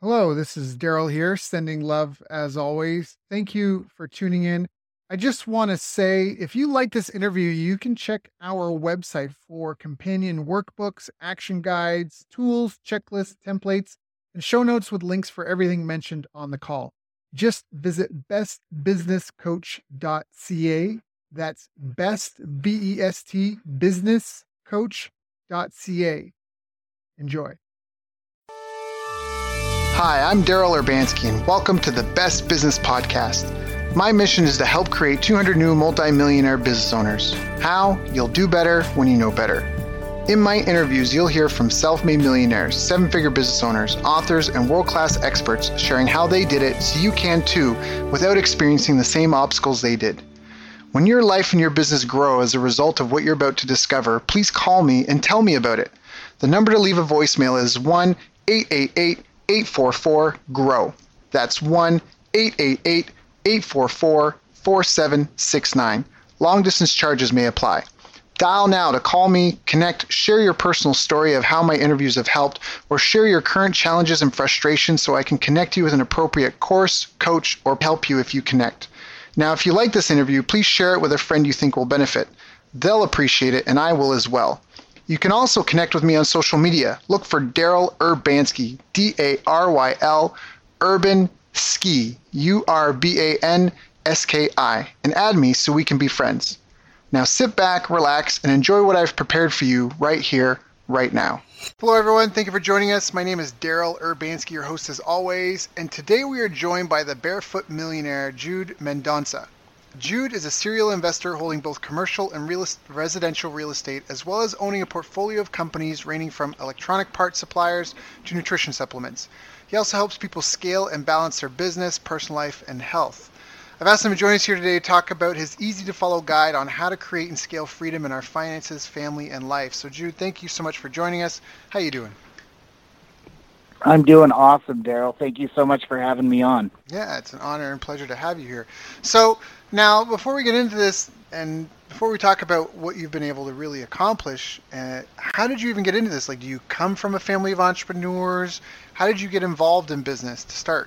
Hello, this is Daryl here, sending love as always. Thank you for tuning in. I just want to say if you like this interview, you can check our website for companion workbooks, action guides, tools, checklists, templates, and show notes with links for everything mentioned on the call. Just visit bestbusinesscoach.ca. That's best, B-E-S-T, businesscoach.ca. Enjoy. Hi, I'm Daryl Urbanski, and welcome to the Best Business Podcast. My mission is to help create 200 new multi-millionaire business owners. How? You'll do better when you know better. In my interviews, you'll hear from self-made millionaires, seven-figure business owners, authors, and world-class experts sharing how they did it so you can too without experiencing the same obstacles they did. When your life and your business grow as a result of what you're about to discover, please call me and tell me about it. The number to leave a voicemail is 1-888-844-GROW. That's 1-888-844-4769. Long distance charges may apply. Dial now to call me, connect, share your personal story of how my interviews have helped, or share your current challenges and frustrations so I can connect you with an appropriate course, coach, or help you if you connect. Now, if you like this interview, please share it with a friend you think will benefit. They'll appreciate it, and I will as well. You can also connect with me on social media. Look for Daryl Urbanski, D-A-R-Y-L, Urban Ski, U-R-B-A-N-S-K-I, and add me so we can be friends. Now sit back, relax, and enjoy what I've prepared for you right here, right now. Hello everyone, thank you for joining us. My name is Daryl Urbanski, your host as always, and today we are joined by the barefoot millionaire, Jude Mendonca. Jude is a serial investor holding both commercial and residential real estate, as well as owning a portfolio of companies ranging from electronic parts suppliers to nutrition supplements. He also helps people scale and balance their business, personal life, and health. I've asked him to join us here today to talk about his easy-to-follow guide on how to create and scale freedom in our finances, family, and life. So, Jude, thank you so much for joining us. How you doing? I'm doing awesome, Daryl. Thank you so much for having me on. Yeah, it's an honor and pleasure to have you here. So, now, before we get into this, and before we talk about what you've been able to really accomplish, how did you even get into this? Like, do you come from a family of entrepreneurs? How did you get involved in business to start?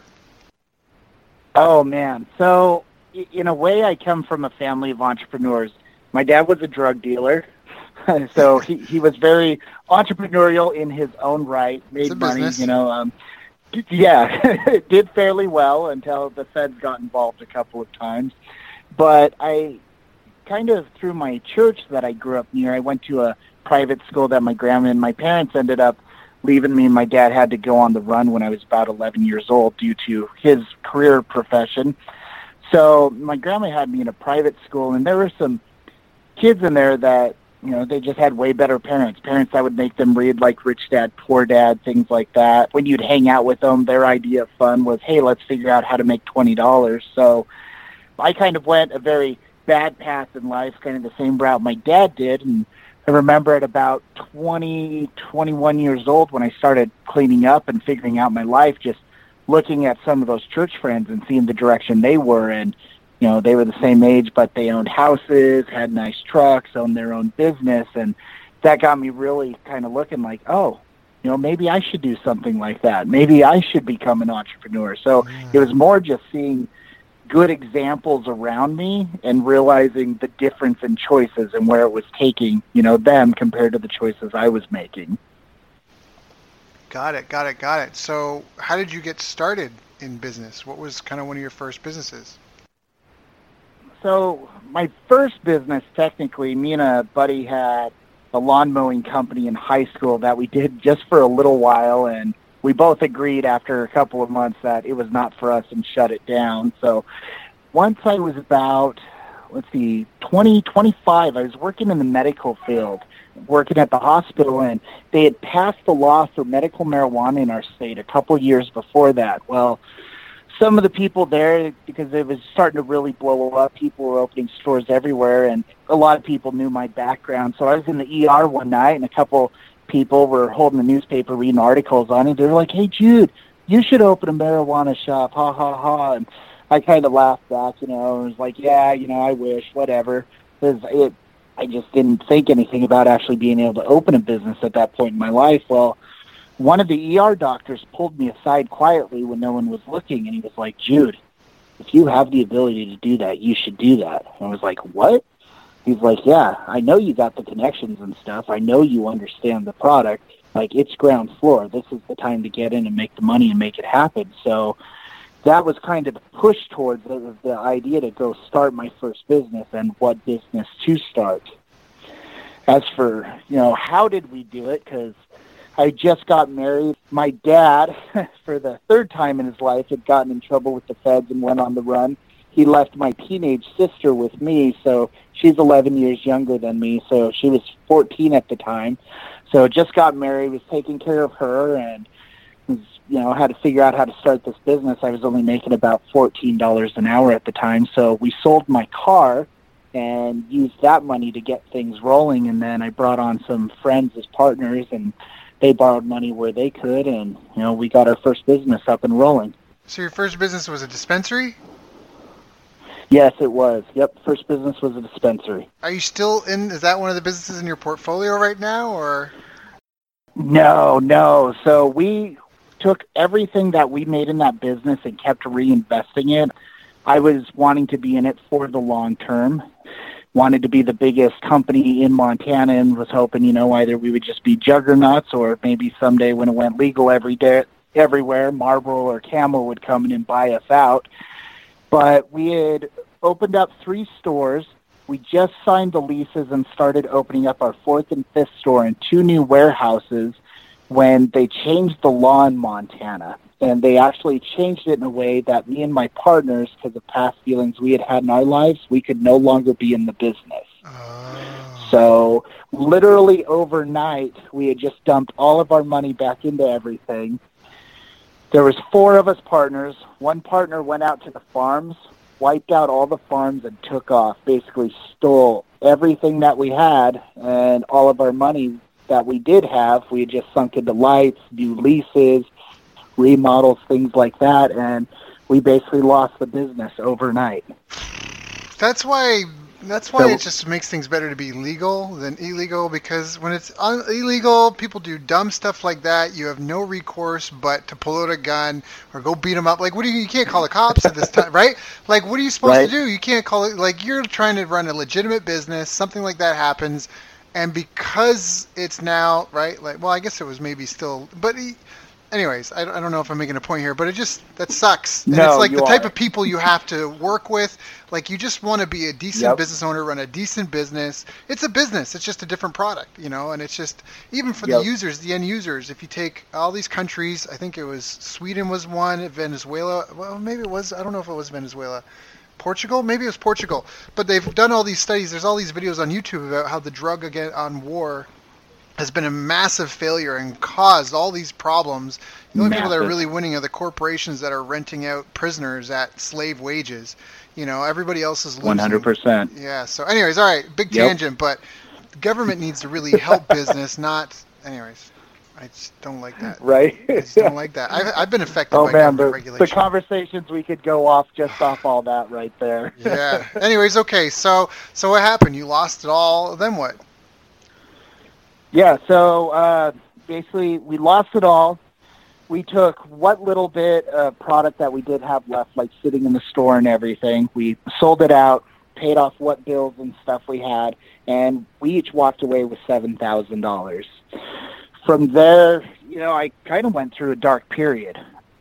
Oh, man. So, in a way, I come from a family of entrepreneurs. My dad was a drug dealer, so he was very entrepreneurial in his own right, made money, business. Did fairly well until the feds got involved a couple of times. But I kind of, through my church that I grew up near, I went to a private school that my grandma and my parents ended up leaving me. My dad had to go on the run when I was about 11 years old due to his career profession. So my grandma had me in a private school, and there were some kids in there that, they just had way better parents that would make them read like Rich Dad, Poor Dad, things like that. When you'd hang out with them, their idea of fun was, hey, let's figure out how to make $20. So I kind of went a very bad path in life, kind of the same route my dad did. And I remember at about 20, 21 years old when I started cleaning up and figuring out my life, just looking at some of those church friends and seeing the direction they were in. They were the same age, but they owned houses, had nice trucks, owned their own business. And that got me really kind of looking like, maybe I should do something like that. Maybe I should become an entrepreneur. So It was more just seeing good examples around me and realizing the difference in choices and where it was taking, them compared to the choices I was making. Got it. So how did you get started in business? What was kind of one of your first businesses? So my first business, technically, me and a buddy had a lawn mowing company in high school that we did just for a little while, and we both agreed after a couple of months that it was not for us and shut it down. So once I was about, 20, 25, I was working in the medical field, working at the hospital, and they had passed the law for medical marijuana in our state a couple years before that. Well, some of the people there, because it was starting to really blow up, people were opening stores everywhere, and a lot of people knew my background. So I was in the ER one night, and a couple people were holding the newspaper reading articles on it. They were like, hey, Jude, you should open a marijuana shop, ha, ha, ha. And I kind of laughed back, and was like, yeah, I wish, whatever. I just didn't think anything about actually being able to open a business at that point in my life. Well, one of the ER doctors pulled me aside quietly when no one was looking, and he was like, Jude, if you have the ability to do that, you should do that. And I was like, what? He's like, yeah, I know you got the connections and stuff. I know you understand the product. Like, it's ground floor. This is the time to get in and make the money and make it happen. So that was kind of the push towards the idea to go start my first business and what business to start. As for, how did we do it? Because I just got married. My dad, for the third time in his life, had gotten in trouble with the feds and went on the run. He left my teenage sister with me, so she's 11 years younger than me, so she was 14 at the time. So just got married, was taking care of her, and was, had to figure out how to start this business. I was only making about $14 an hour at the time, so we sold my car and used that money to get things rolling, and then I brought on some friends as partners, and they borrowed money where they could, and, we got our first business up and rolling. So your first business was a dispensary? Yes, it was. Yep, first business was a dispensary. Are you still is that one of the businesses in your portfolio right now, or? No. So we took everything that we made in that business and kept reinvesting it. I was wanting to be in it for the long term. Wanted to be the biggest company in Montana and was hoping, either we would just be juggernauts or maybe someday when it went legal everywhere, Marlboro or Camel would come in and buy us out. But we had opened up 3 stores. We just signed the leases and started opening up our 4th and 5th store and 2 new warehouses when they changed the law in Montana. And they actually changed it in a way that me and my partners, because of past feelings we had in our lives, we could no longer be in the business. Oh. So literally overnight, we had just dumped all of our money back into everything. There was 4 of us partners. One partner went out to the farms, wiped out all the farms, and took off, basically stole everything that we had, and all of our money that we did have, we had just sunk into lights, new leases, remodels, things like that, and we basically lost the business overnight. That's why it just makes things better to be legal than illegal, because when it's illegal, people do dumb stuff like that. You have no recourse but to pull out a gun or go beat them up. Like, you can't call the cops at this time, right? Like, what are you supposed to do? You can't call it, like, you're trying to run a legitimate business, something like that happens, and because it's now, right, like, well, I guess it was maybe still, but anyways, I don't know if I'm making a point here, but that sucks. And it's like the type of people you have to work with. Like, you just want to be a decent business owner, run a decent business. It's a business. It's just a different product, and it's just, even for the users, the end users, if you take all these countries, I think it was Sweden was one, Venezuela, well, maybe it was, I don't know if it was Venezuela. Portugal? Maybe it was Portugal. But they've done all these studies. There's all these videos on YouTube about how the drug on war has been a massive failure and caused all these problems. The only people that are really winning are the corporations that are renting out prisoners at slave wages. Everybody else is losing. 100%. Yeah, so anyways, all right, big tangent, but the government needs to really help business, not... Anyways, I just don't like that. Right? I just don't like that. I've been affected by government regulation. The conversations we could go off just off all that right there. Yeah. Anyways, okay, so what happened? You lost it all, then what? Yeah, so basically we lost it all. We took what little bit of product that we did have left, like sitting in the store and everything. We sold it out, paid off what bills and stuff we had, and we each walked away with $7,000. From there, I kind of went through a dark period.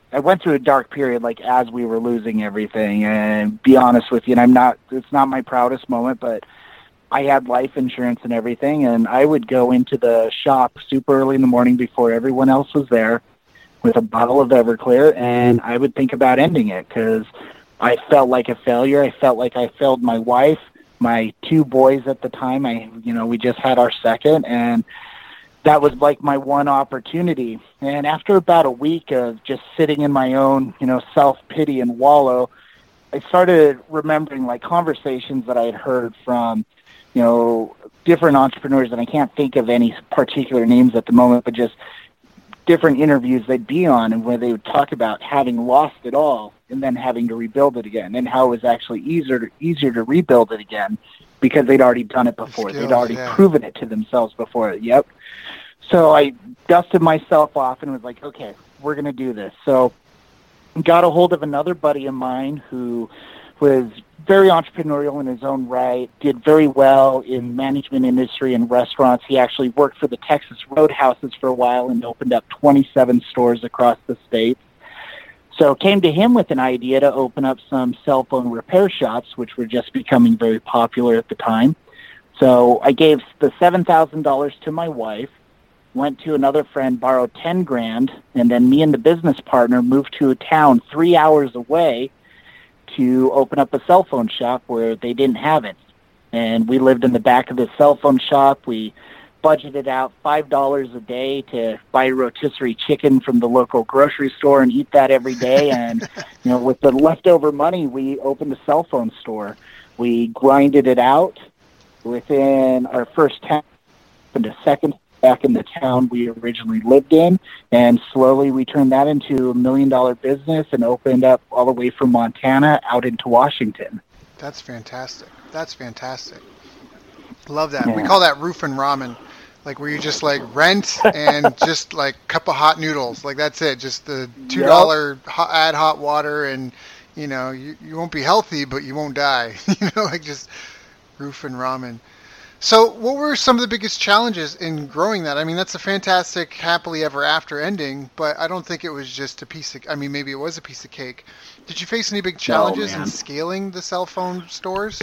Like, as we were losing everything, and be honest with you, and it's not my proudest moment, but I had life insurance and everything, and I would go into the shop super early in the morning before everyone else was there with a bottle of Everclear, and I would think about ending it because I felt like a failure. I felt like I failed my wife, my 2 boys at the time. We just had our second, and that was like my one opportunity. And after about a week of just sitting in my own, self-pity and wallow, I started remembering like conversations that I had heard from different entrepreneurs, and I can't think of any particular names at the moment, but just different interviews they'd be on, and where they would talk about having lost it all and then having to rebuild it again, and how it was actually easier to rebuild it again because they'd already done it before. They'd already proven it to themselves before. Yep. So I dusted myself off and was like, okay, we're going to do this. So got a hold of another buddy of mine who was very entrepreneurial in his own right, did very well in management industry and restaurants. He actually worked for the Texas Roadhouses for a while and opened up 27 stores across the state. So came to him with an idea to open up some cell phone repair shops, which were just becoming very popular at the time. So I gave the $7,000 to my wife, went to another friend, borrowed $10,000, and then me and the business partner moved to a town 3 hours away to open up a cell phone shop where they didn't have it. And we lived in the back of the cell phone shop. We budgeted out $5 a day to buy rotisserie chicken from the local grocery store and eat that every day. And, with the leftover money, we opened a cell phone store. We grinded it out. Within our first town, opened a second back in the town we originally lived in, and slowly we turned that into $1 million business and opened up all the way from Montana out into Washington. That's fantastic. That's fantastic. Love that. Yeah. We call that roofing ramen. Like where you just like rent and just like cup of hot noodles. Like that's it. Just the $2 add hot water, and you won't be healthy, but you won't die. Like just roofing ramen. So what were some of the biggest challenges in growing that? I mean, that's a fantastic happily ever after ending, but I don't think it was just a piece of, maybe it was a piece of cake. Did you face any big challenges in scaling the cell phone stores?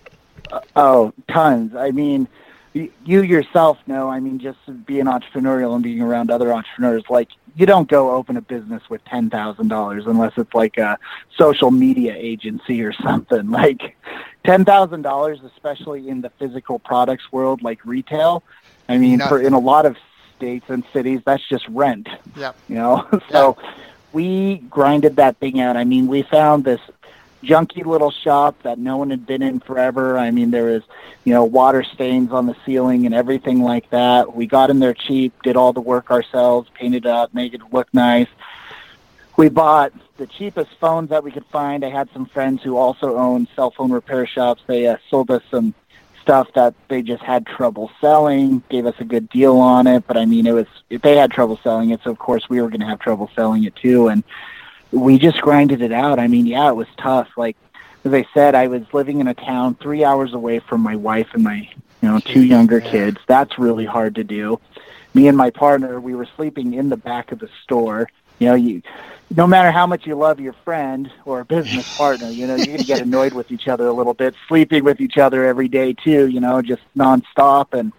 Oh, tons. I mean, you yourself know, just being entrepreneurial and being around other entrepreneurs, like, you don't go open a business with $10,000 unless it's like a social media agency or something. Like, $10,000, especially in the physical products world, like retail, in a lot of states and cities, that's just rent. Yeah. So we grinded that thing out. We found this junky little shop that no one had been in forever. There was, water stains on the ceiling and everything like that. We got in there cheap, did all the work ourselves, painted it up, made it look nice. We bought the cheapest phones that we could find. I had some friends who also owned cell phone repair shops. They sold us some stuff that they just had trouble selling, gave us a good deal on it. But they had trouble selling it, so of course we were going to have trouble selling it too. And we just grinded it out. It was tough. Like, as I said, I was living in a town 3 hours away from my wife and my, 2 younger kids. That's really hard to do. Me and my partner, we were sleeping in the back of the store. No matter how much you love your friend or business partner, you're going to get annoyed with each other a little bit, sleeping with each other every day too, just nonstop. And,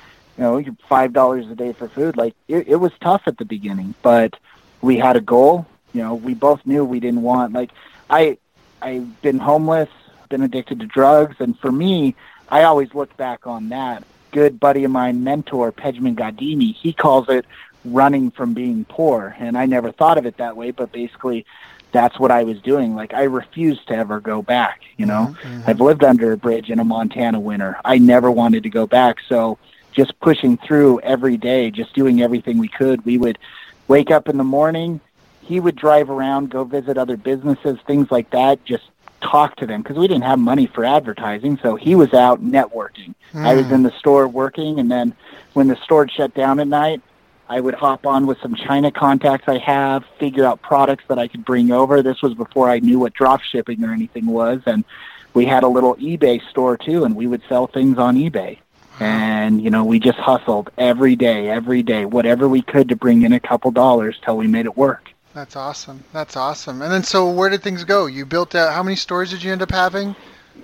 $5 a day for food. Like, it was tough at the beginning, but we had a goal. We both knew we didn't want, like, I've been homeless, been addicted to drugs, and for me, I always look back on that. Good buddy of mine, mentor, Pejman Gadimi, he calls it running from being poor, and I never thought of it that way, but basically that's what I was doing. Like, I refused to ever go back, Mm-hmm. I've lived under a bridge in a Montana winter. I never wanted to go back, so just pushing through every day, just doing everything we could. We would wake up in the morning, he would drive around, go visit other businesses, things like that, just talk to them, because we didn't have money for advertising, so he was out networking. I was in the store working, and then when the store shut down at night, I would hop on with some China contacts I have, figure out products that I could bring over. This was before I knew what drop shipping or anything was, and we had a little eBay store too, and we would sell things on eBay. And, we just hustled every day, whatever we could to bring in a couple dollars till we made it work. That's awesome. That's awesome. And then, so where did things go? You built out, how many stores did you end up having?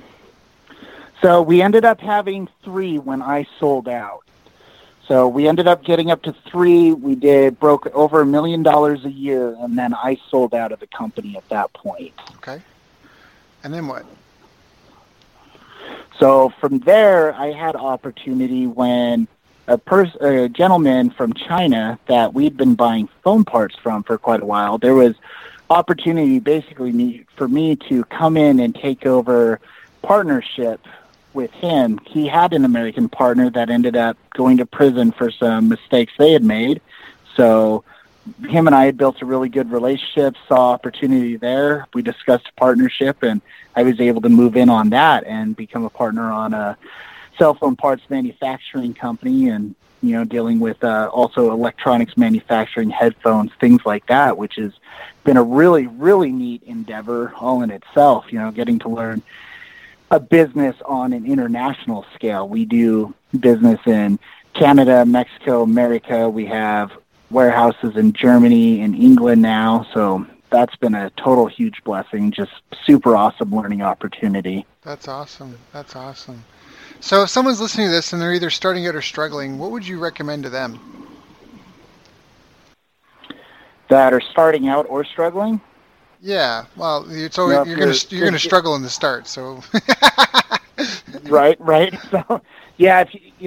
So we ended up having 3 when I sold out. So we ended up getting up to 3. We broke over $1 million a year, and then I sold out of the company at that point. Okay. And then what? So from there, I had opportunity when a gentleman from China that we'd been buying phone parts from for quite a while, there was opportunity basically for me to come in and take over partnership with him. He had an American partner that ended up going to prison for some mistakes they had made. So him and I had built a really good relationship, saw opportunity there. We discussed partnership, and I was able to move in on that and become a partner on a cell phone parts manufacturing company, and dealing with also electronics manufacturing, headphones, things like that, which has been a really, really neat endeavor all in itself. Getting to learn a business on an international scale. We do business in Canada, Mexico, America. We have warehouses in Germany and England now, so that's been a total huge blessing. Just super awesome learning opportunity. That's awesome. That's awesome. So if someone's listening to this and they're either starting out or struggling, what would you recommend to them? That are starting out or struggling? Yeah. Well, you're going to struggle in the start, so. Right. So, yeah,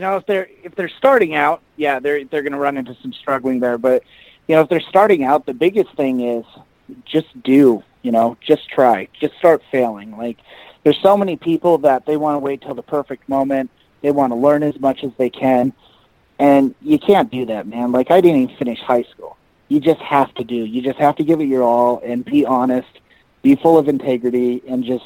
if they're starting out, yeah, they're going to run into some struggling there. But if they're starting out, the biggest thing is just just try, just start failing. Like, there's so many people that they want to wait till the perfect moment. They want to learn as much as they can, and you can't do that, man. Like, I didn't even finish high school. You just have to give it your all and be honest, be full of integrity, and just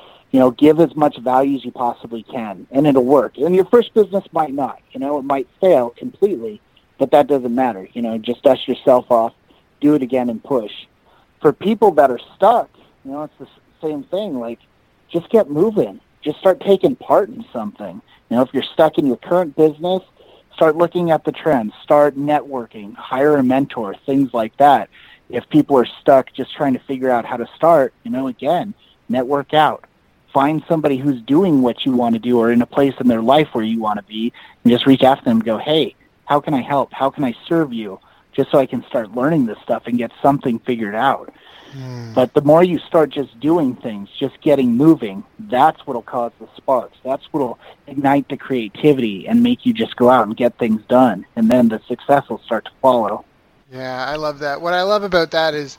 give as much value as you possibly can, and it'll work. And your first business might not, it might fail completely, but that doesn't matter. Just dust yourself off, do it again, and push. For people that are stuck, it's the same thing. Like, just get moving. Just start taking part in something. If you're stuck in your current business, start looking at the trends, start networking, hire a mentor, things like that. If people are stuck just trying to figure out how to start, again, network out. Find somebody who's doing what you want to do or in a place in their life where you want to be, and just reach out to them and go, hey, how can I help? How can I serve you? Just so I can start learning this stuff and get something figured out. But the more you start just doing things, just getting moving, that's what will cause the sparks. That's what will ignite the creativity and make you just go out and get things done. And then the success will start to follow. Yeah, I love that. What I love about that is,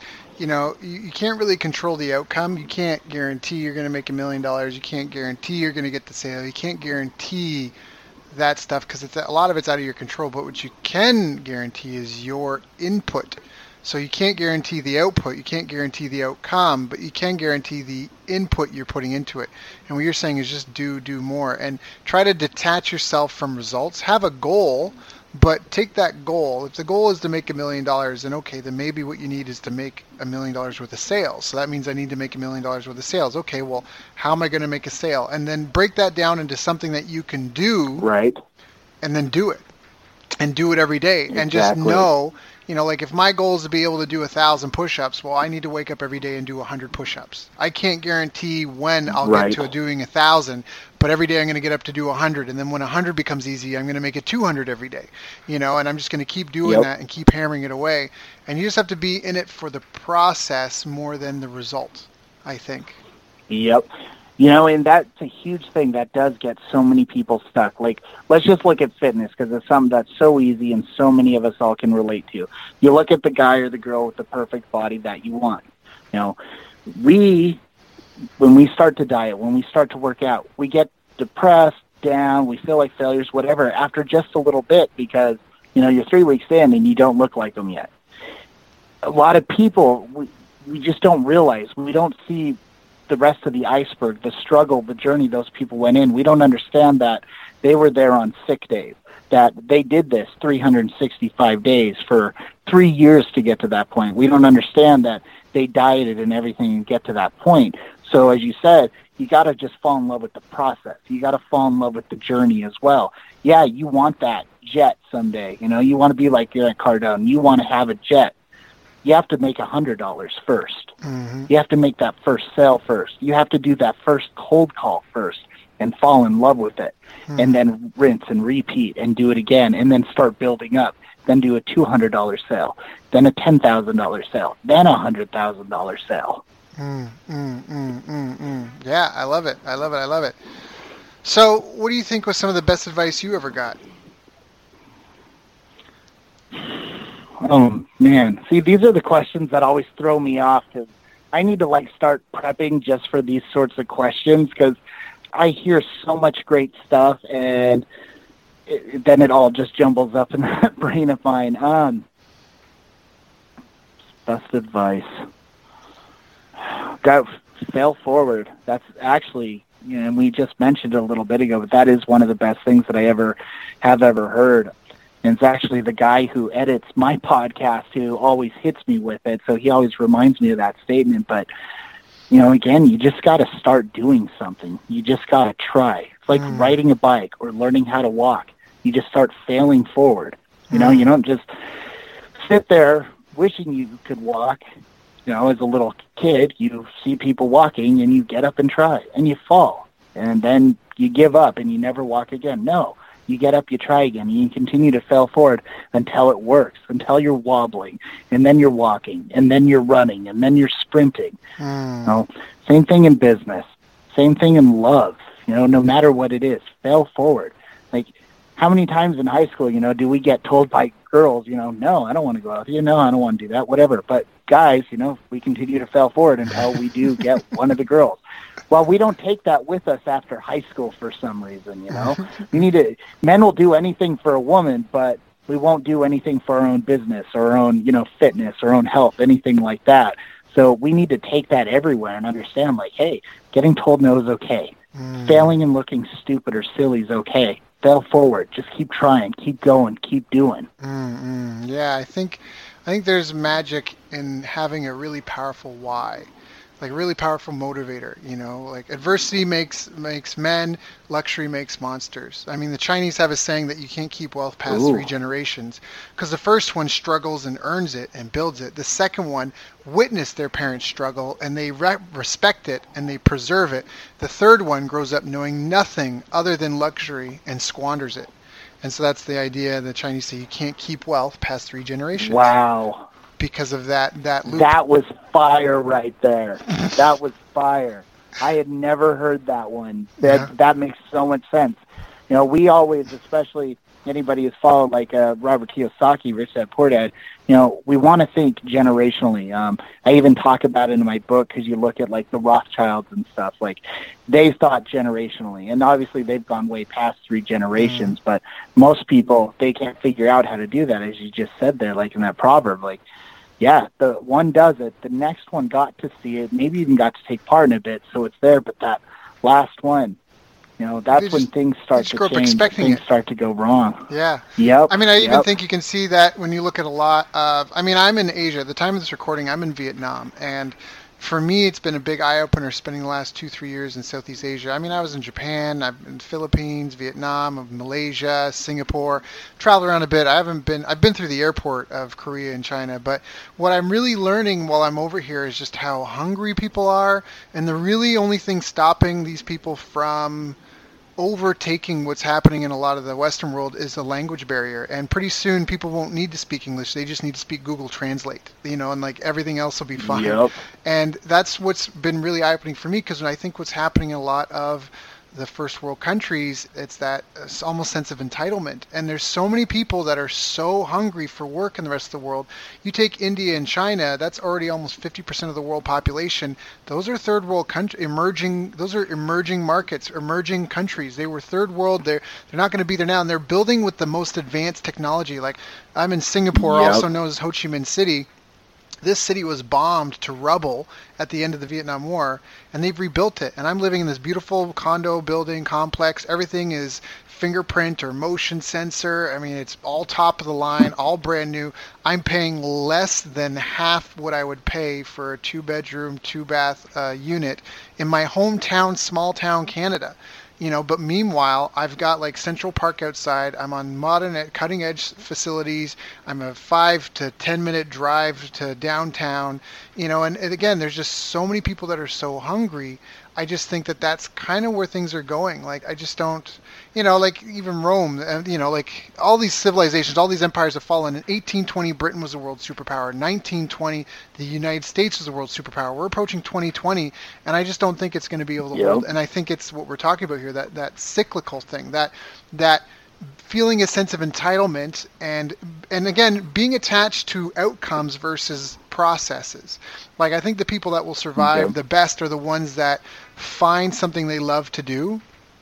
you can't really control the outcome. You can't guarantee you're going to make $1 million. You can't guarantee you're going to get the sale. You can't guarantee that stuff because a lot of it's out of your control. But what you can guarantee is your input. So you can't guarantee the output, you can't guarantee the outcome, but you can guarantee the input you're putting into it. And what you're saying is just do more and try to detach yourself from results. Have a goal, but take that goal. If the goal is to make $1 million, then okay, then maybe what you need is to make $1 million worth of sales. So that means I need to make $1 million worth of sales. Okay, well, how am I going to make a sale? And then break that down into something that you can do. Right. And then do it. And do it every day. Exactly. And just know, like if my goal is to be able to do 1,000 push-ups, well, I need to wake up every day and do 100 push-ups. I can't guarantee when I'll get to doing 1,000, but every day I'm going to get up to do 100. And then when 100 becomes easy, I'm going to make it 200 every day, and I'm just going to keep doing that and keep hammering it away. And you just have to be in it for the process more than the result, I think. Yep. And that's a huge thing that does get so many people stuck. Like, let's just look at fitness because it's something that's so easy and so many of us all can relate to. You look at the guy or the girl with the perfect body that you want. When we start to diet, when we start to work out, we get depressed, down, we feel like failures, whatever, after just a little bit because, you're 3 weeks in and you don't look like them yet. A lot of people, we just don't realize, we don't see the rest of the iceberg, the struggle, the journey those people went in. We don't understand that they were there on sick days, that they did this 365 days for 3 years to get to that point. We don't understand that they dieted and everything and get to that point. So as you said, you got to just fall in love with the process. You got to fall in love with the journey as well. Yeah, you want that jet someday. You want to be like Grant Cardone. You want to have a jet. You have to make $100 first. Mm-hmm. You have to make that first sale first. You have to do that first cold call first and fall in love with it. Mm-hmm. And then rinse and repeat and do it again and then start building up. Then do a $200 sale, then a $10,000 sale, then a $100,000 sale. Yeah, I love it. I love it. So what do you think was some of the best advice you ever got? Oh, man. See, these are the questions that always throw me off because I need to, start prepping just for these sorts of questions because I hear so much great stuff and then it all just jumbles up in that brain of mine. Best advice. Fail forward. That's actually and we just mentioned it a little bit ago, but that is one of the best things that I have ever heard. And it's actually the guy who edits my podcast who always hits me with it, so he always reminds me of that statement. But, again, you just got to start doing something. You just got to try. It's like riding a bike or learning how to walk. You just start failing forward. You don't just sit there wishing you could walk. As a little kid, you see people walking and you get up and try and you fall and then you give up and you never walk again. No, you get up, you try again, and you continue to fail forward until it works, until you're wobbling and then you're walking and then you're running and then you're sprinting. Same thing in business, same thing in love, no matter what it is, fail forward. Like, how many times in high school, do we get told by girls, no, I don't want to go out with you. No, I don't want to do that, whatever. But guys, we continue to fail forward until we do get one of the girls. Well, we don't take that with us after high school for some reason, men will do anything for a woman, but we won't do anything for our own business or our own, fitness, our own health, anything like that. So we need to take that everywhere and understand, like, hey, getting told no is okay. Failing and looking stupid or silly is okay. Fail forward. Just keep trying. Keep going. Keep doing. Yeah, I think there's magic in having a really powerful why, like a really powerful motivator. Like adversity makes men, luxury makes monsters. I mean, the Chinese have a saying that you can't keep wealth past 3 generations, because the first one struggles and earns it and builds it. The second one witnessed their parents struggle and they respect it and they preserve it. The third one grows up knowing nothing other than luxury and squanders it. And so that's the idea. The Chinese say you can't keep wealth past 3 generations. Wow. Because of that loop. That was fire right there. That was fire. I had never heard that one. That makes so much sense. We always, especially anybody who's followed like Robert Kiyosaki, Rich Dad Poor Dad, we want to think generationally. I even talk about it in my book, because you look at like the Rothschilds and stuff, like they thought generationally, and obviously they've gone way past 3 generations, but most people, they can't figure out how to do that, as you just said there, like in that proverb. Like, yeah, the one does it, the next one got to see it, maybe even got to take part in a bit, so it's there, but that last one, that's when things start to change, things start to go wrong. Yeah. Yep. I mean, I even think you can see that when you look at a lot of, I'm in Asia. At the time of this recording, I'm in Vietnam. And for me, it's been a big eye-opener spending the last 2-3 years in Southeast Asia. I mean, I was in Japan, I've been in the Philippines, Vietnam, Malaysia, Singapore, traveled around a bit. I've been through the airport of Korea and China, but what I'm really learning while I'm over here is just how hungry people are, and the really only thing stopping these people from overtaking what's happening in a lot of the Western world is the language barrier. And pretty soon people won't need to speak English. They just need to speak Google Translate, and like everything else will be fine. Yep. And that's what's been really eye-opening for me, because I think what's happening in a lot of the first world countries, it's that almost sense of entitlement. And there's so many people that are so hungry for work in the rest of the world. You take India and China, that's already almost 50% of the world population. Those are third world those are emerging markets, emerging countries. They were third world. They're not going to be there now. And they're building with the most advanced technology. Like, I'm in Singapore, also known as Ho Chi Minh City. This city was bombed to rubble at the end of the Vietnam War, and they've rebuilt it. And I'm living in this beautiful condo building complex. Everything is fingerprint or motion sensor. I mean, it's all top of the line, all brand new. I'm paying less than half what I would pay for a 2-bedroom, 2-bath unit in my hometown, small town Canada. But meanwhile, I've got like Central Park outside. I'm on modern, cutting edge facilities. I'm a 5 to 10 minute drive to downtown, and again, there's just so many people that are so hungry. I just think that that's kind of where things are going. Like, I just don't, like even Rome, like all these civilizations, all these empires have fallen. In 1820, Britain was a world superpower. 1920, the United States was a world superpower. We're approaching 2020, and I just don't think it's going to be able to hold. And I think it's what we're talking about here, that cyclical thing, that feeling a sense of entitlement, and again, being attached to outcomes versus processes. Like, I think the people that will survive the best are the ones that find something they love to do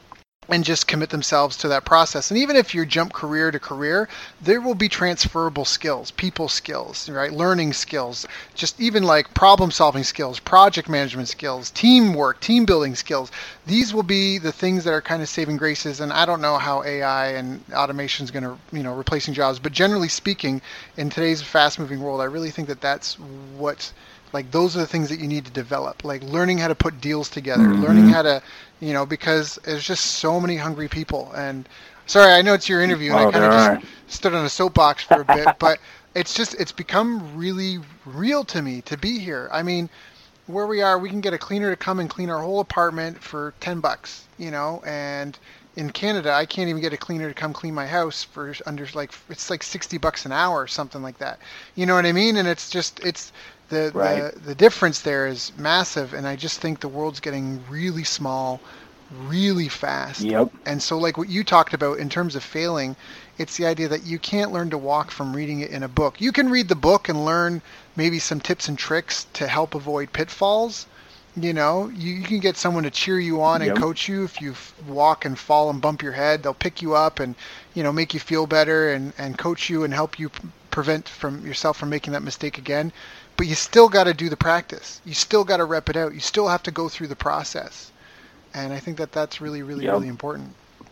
and just commit themselves to that process. And even if you jump career to career, there will be transferable skills, people skills, right? Learning skills, just even like problem solving skills, project management skills, teamwork, team building skills. These will be the things that are kind of saving graces. And I don't know how AI and automation is going to, replacing jobs. But generally speaking, in today's fast moving world, I really think that that's what, like, those are the things that you need to develop, like learning how to put deals together, learning how to, because there's just so many hungry people. And sorry, I know it's your interview and I kind of just stood on a soapbox for a bit, but it's become really real to me to be here. I mean, where we are, we can get a cleaner to come and clean our whole apartment for $10, and in Canada, I can't even get a cleaner to come clean my house for under it's like $60 an hour or something like that. You know what I mean? And it's the difference there is massive, and I just think the world's getting really small, really fast. Yep. And so, like what you talked about in terms of failing, it's the idea that you can't learn to walk from reading it in a book. You can read the book and learn maybe some tips and tricks to help avoid pitfalls. You can get someone to cheer you on and coach you. If you walk and fall and bump your head, they'll pick you up and, make you feel better and coach you and help you prevent yourself from making that mistake again. But you still got to do the practice. You still got to rep it out. You still have to go through the process. And I think that that's really, really, really important.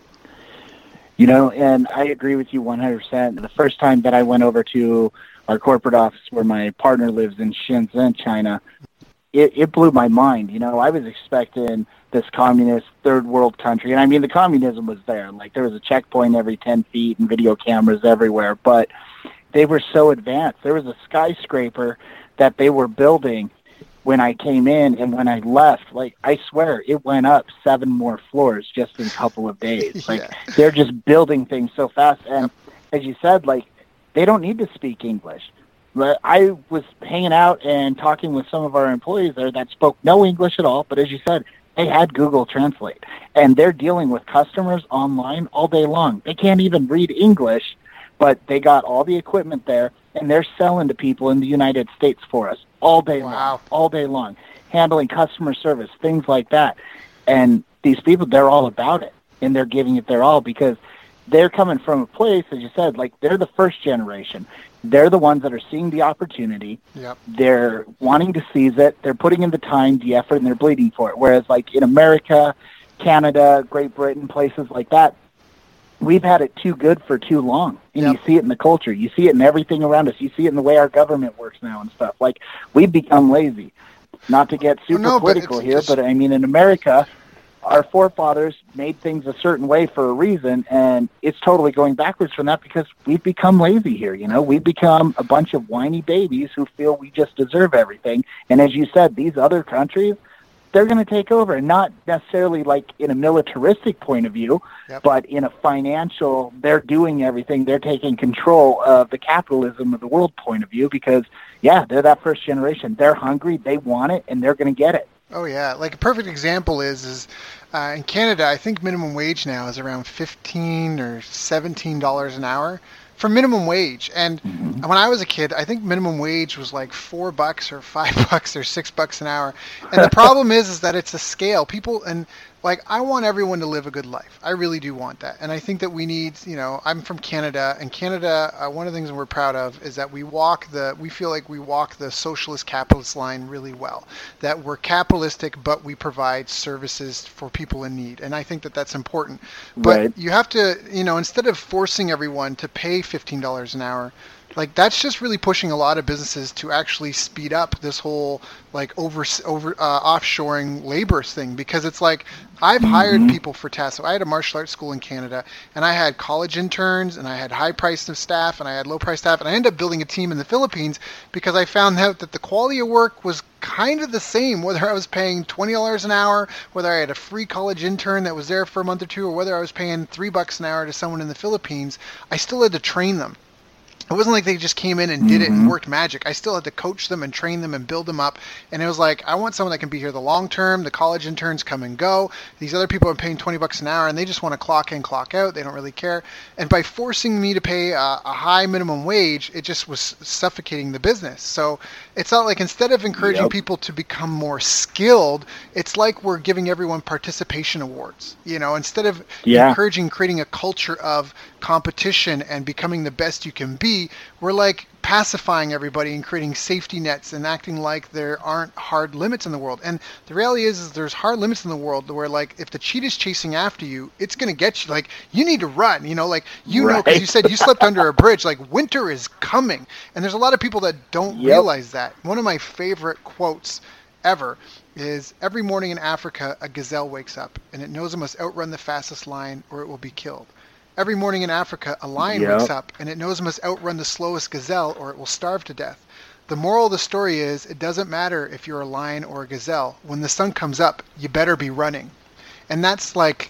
And I agree with you 100%. The first time that I went over to our corporate office where my partner lives in Shenzhen, China, it blew my mind. I was expecting this communist third world country. And I mean, the communism was there. Like, there was a checkpoint every 10 feet and video cameras everywhere. But they were so advanced. There was a skyscraper that they were building when I came in, and when I left, like, I swear, it went up 7 more floors just in a couple of days. Like, they're just building things so fast. And as you said, like, they don't need to speak English. But I was hanging out and talking with some of our employees there that spoke no English at all, but as you said, they had Google Translate. And they're dealing with customers online all day long. They can't even read English, but they got all the equipment there, and they're selling to people in the United States for us all day long, handling customer service, things like that. And these people, they're all about it, and they're giving it their all because they're coming from a place, as you said, like, they're the first generation. They're the ones that are seeing the opportunity. Yep. They're wanting to seize it. They're putting in the time, the effort, and they're bleeding for it. Whereas, like, in America, Canada, Great Britain, places like that, we've had it too good for too long. And you see it in the culture. You see it in everything around us. You see it in the way our government works now and stuff. Like, we've become lazy. Not to get super political here, but I mean, in America, our forefathers made things a certain way for a reason, and it's totally going backwards from that because we've become lazy here. We've become a bunch of whiny babies who feel we just deserve everything. And as you said, these other countries, they're going to take over, and not necessarily like in a militaristic point of view, but in a financial, they're doing everything. They're taking control of the capitalism of the world point of view because, they're that first generation. They're hungry, they want it, and they're going to get it. Oh, yeah. Like, a perfect example is in Canada, I think minimum wage now is around $15 or $17 an hour for minimum wage. And when I was a kid, I think minimum wage was like $4 or $5 or $6 an hour. And the problem is that it's a scale. People, and like, I want everyone to live a good life. I really do want that. And I think that we need, I'm from Canada, and Canada, one of the things we're proud of is that we feel like we walk the socialist capitalist line really well. That we're capitalistic, but we provide services for people in need. And I think that that's important. But you have to, instead of forcing everyone to pay $15 an hour, like, that's just really pushing a lot of businesses to actually speed up this whole like offshoring labor thing, because it's like I've hired people for tasks. So I had a martial arts school in Canada, and I had college interns, and I had high priced staff, and I had low priced staff, and I ended up building a team in the Philippines because I found out that the quality of work was kind of the same, whether I was paying $20 an hour, whether I had a free college intern that was there for a month or two, or whether I was paying $3 an hour to someone in the Philippines. I still had to train them. It wasn't like they just came in and did it and worked magic. I still had to coach them and train them and build them up. And it was like, I want someone that can be here the long term. The college interns come and go. These other people are paying $20 an hour and they just want to clock in, clock out. They don't really care. And by forcing me to pay a high minimum wage, it just was suffocating the business. So it's not like, instead of encouraging people to become more skilled, it's like we're giving everyone participation awards. You know, instead of encouraging, creating a culture of competition and becoming the best you can be, we're like pacifying everybody and creating safety nets and acting like there aren't hard limits in the world. And the reality is there's hard limits in the world where, like, if the cheetah's chasing after you, it's going to get you. Like, you need to run, you know, like, you know, because you said you slept under a bridge, like, winter is coming. And there's a lot of people that don't realize that. One of my favorite quotes ever is, every morning in Africa, a gazelle wakes up and it knows it must outrun the fastest lion or it will be killed. Every morning in Africa, a lion wakes up and it knows it must outrun the slowest gazelle or it will starve to death. The moral of the story is, it doesn't matter if you're a lion or a gazelle. When the sun comes up, you better be running. And that's like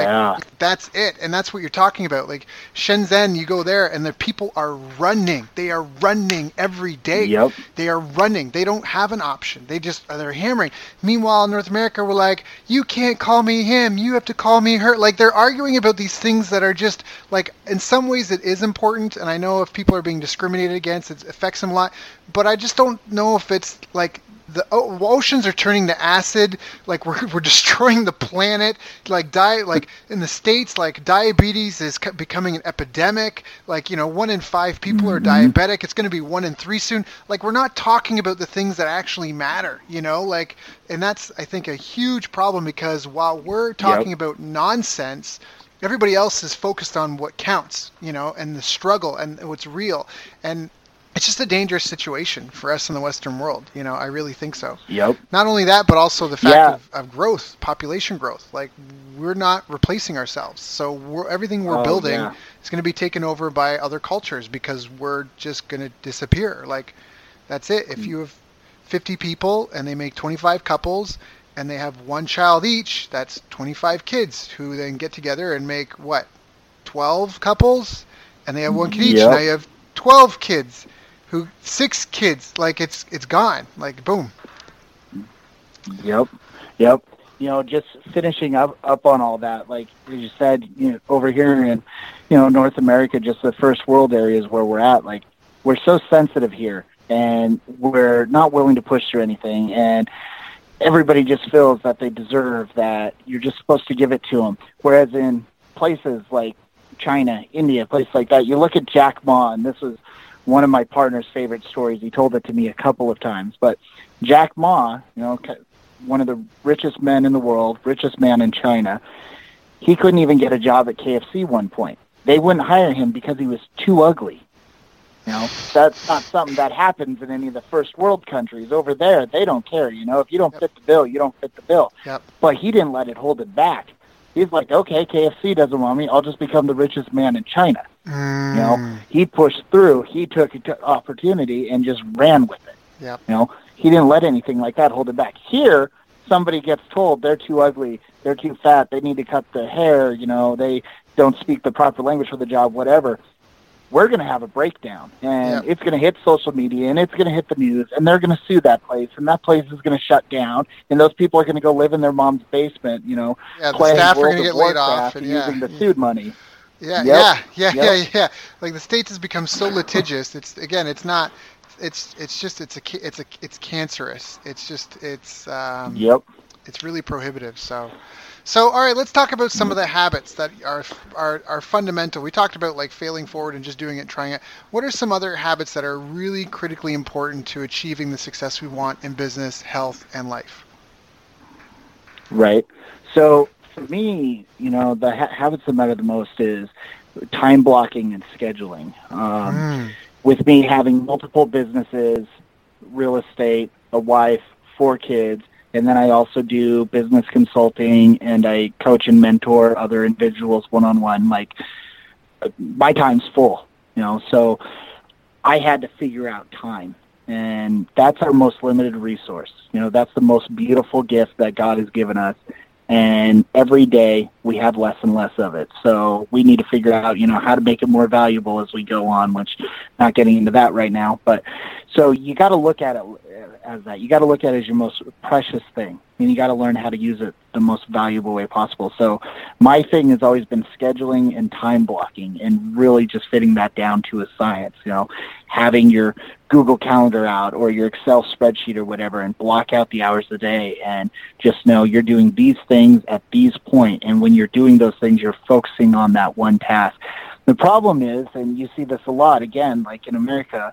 that's it. And that's what you're talking about. Like Shenzhen, you go there and the people are running. They are running every day. They are running. They don't have an option. They're hammering. Meanwhile, in North America, we're like, you can't call me him. You have to call me her. Like, they're arguing about these things that are just, like, in some ways it is important. And I know if people are being discriminated against, it affects them a lot. But I just don't know if it's like, the oceans are turning to acid, like we're destroying the planet, like in the States, like diabetes is becoming an epidemic, like, you know, 1 in 5 people are diabetic. It's going to be 1 in 3 soon. Like, we're not talking about the things that actually matter, you know, like, and that's, I think, a huge problem, because while we're talking about nonsense, everybody else is focused on what counts, you know, and the struggle and what's real. And it's just a dangerous situation for us in the Western world. You know, I really think so. Not only that, but also the fact of growth, population growth. Like, we're not replacing ourselves. So everything we're building is going to be taken over by other cultures, because we're just going to disappear. Like, that's it. If you have 50 people and they make 25 couples and they have 1 child each, that's 25 kids who then get together and make, 12 couples? And they have 1 kid each. Now you have 12 kids. 6 kids, like, it's gone, like, boom. You know, just finishing up on all that, like you said, you know, over here in, you know, North America, just the first world areas where we're at, like, we're so sensitive here, and we're not willing to push through anything, and everybody just feels that they deserve that. You're just supposed to give it to them. Whereas in places like China, India, places like that, you look at Jack Ma, and this was one of my partner's favorite stories. He told it to me a couple of times. But Jack Ma, you know, one of the richest men in the world, richest man in China, he couldn't even get a job at KFC one point. They wouldn't hire him because he was too ugly. You know, that's not something that happens in any of the first world countries. Over there, they don't care. You know, if you don't fit the bill, you don't fit the bill. But he didn't let it hold it back. He's like, okay, KFC doesn't want me. I'll just become the richest man in China. You know, he pushed through. He took opportunity and just ran with it. You know, he didn't let anything like that hold him back. Here, somebody gets told they're too ugly, they're too fat, they need to cut their hair, you know, they don't speak the proper language for the job, whatever. We're going to have a breakdown, and it's going to hit social media, and it's going to hit the news, and they're going to sue that place, and that place is going to shut down, and those people are going to go live in their mom's basement, you know, the staff are going to get laid off and using the sued money. Like, the States has become so litigious. It's cancerous. It's really prohibitive. So all right, let's talk about some of the habits that are fundamental. We talked about, like, failing forward and just doing it, trying it. What are some other habits that are really critically important to achieving the success we want in business, health, and life? Right. So for me, you know, the habits that matter the most is time blocking and scheduling. With me having multiple businesses, real estate, a wife, 4 kids, and then I also do business consulting, and I coach and mentor other individuals one-on-one. Like, my time's full, you know, so I had to figure out time. And that's our most limited resource. You know, that's the most beautiful gift that God has given us. And every day we have less and less of it. So we need to figure out, how to make it more valuable as we go on, which not getting into that right now. But so you got to look at it as that. You got to look at it as your most precious thing, and you got to learn how to use it the most valuable way possible. So my thing has always been scheduling and time blocking, and really just fitting that down to a science, having your Google Calendar out or your Excel spreadsheet or whatever, and block out the hours a day, and just know you're doing these things at these points. And when you're doing those things, you're focusing on that one task. The problem is, and you see this a lot, again, like in America,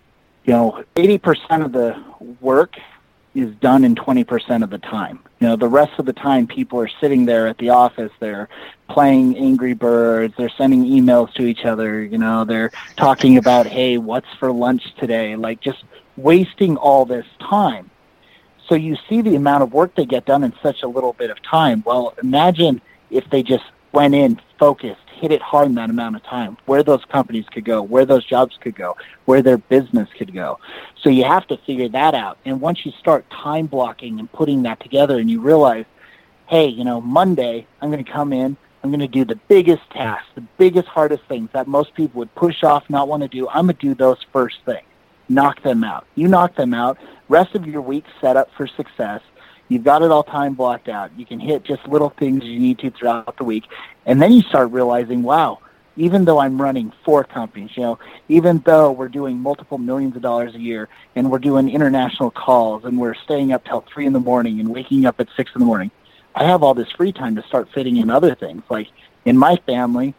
80% of the work is done in 20% of the time. The rest of the time people are sitting there at the office, they're playing Angry Birds, they're sending emails to each other, they're talking about, hey, what's for lunch today? Like, just wasting all this time. So you see the amount of work they get done in such a little bit of time. Well, imagine if they just went in, focused, hit it hard in that amount of time, where those companies could go, where those jobs could go, where their business could go. So you have to figure that out. And once you start time blocking and putting that together, and you realize, hey, Monday, I'm going to come in, I'm going to do the biggest tasks, the biggest, hardest things that most people would push off, not want to do. I'm going to do those first things. Knock them out. You knock them out. Rest of your week set up for success. You've got it all time blocked out. You can hit just little things you need to throughout the week. And then you start realizing, wow, even though I'm running 4 companies, even though we're doing multiple millions of dollars a year, and we're doing international calls, and we're staying up till 3 in the morning and waking up at 6 in the morning, I have all this free time to start fitting in other things. Like in my family,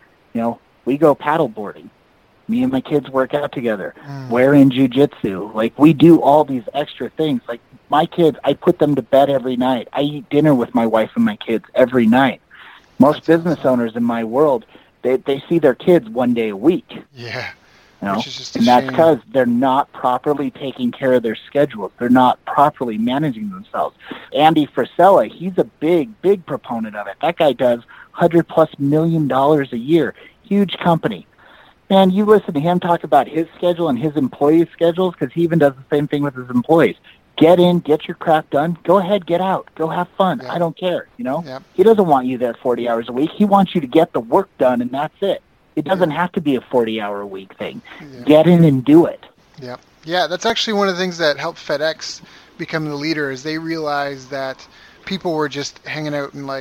we go paddle boarding. Me and my kids work out together. We're in jiu-jitsu. Like, we do all these extra things. Like, my kids, I put them to bed every night. I eat dinner with my wife and my kids every night. Most business owners in my world, they see their kids one day a week. Yeah. Which is just a shame. That's because they're not properly taking care of their schedules. They're not properly managing themselves. Andy Frisella, he's a big proponent of it. That guy does $100+ million a year. Huge company. And you listen to him talk about his schedule and his employees' schedules, because he even does the same thing with his employees. Get in, get your crap done. Go ahead, get out. Go have fun. Yeah. I don't care, Yeah. He doesn't want you there 40 hours a week. He wants you to get the work done, and that's it. It doesn't have to be a 40-hour-a-week thing. Yeah. Get in and do it. Yeah. Yeah, that's actually one of the things that helped FedEx become the leader, is they realized that people were just hanging out and,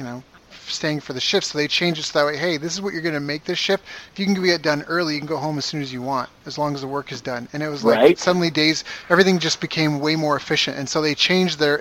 staying for the shift, so they changed it so that way, hey, this is what you're going to make this shift. If you can get it done early, you can go home as soon as you want, as long as the work is done. And it was suddenly everything just became way more efficient. And so they changed their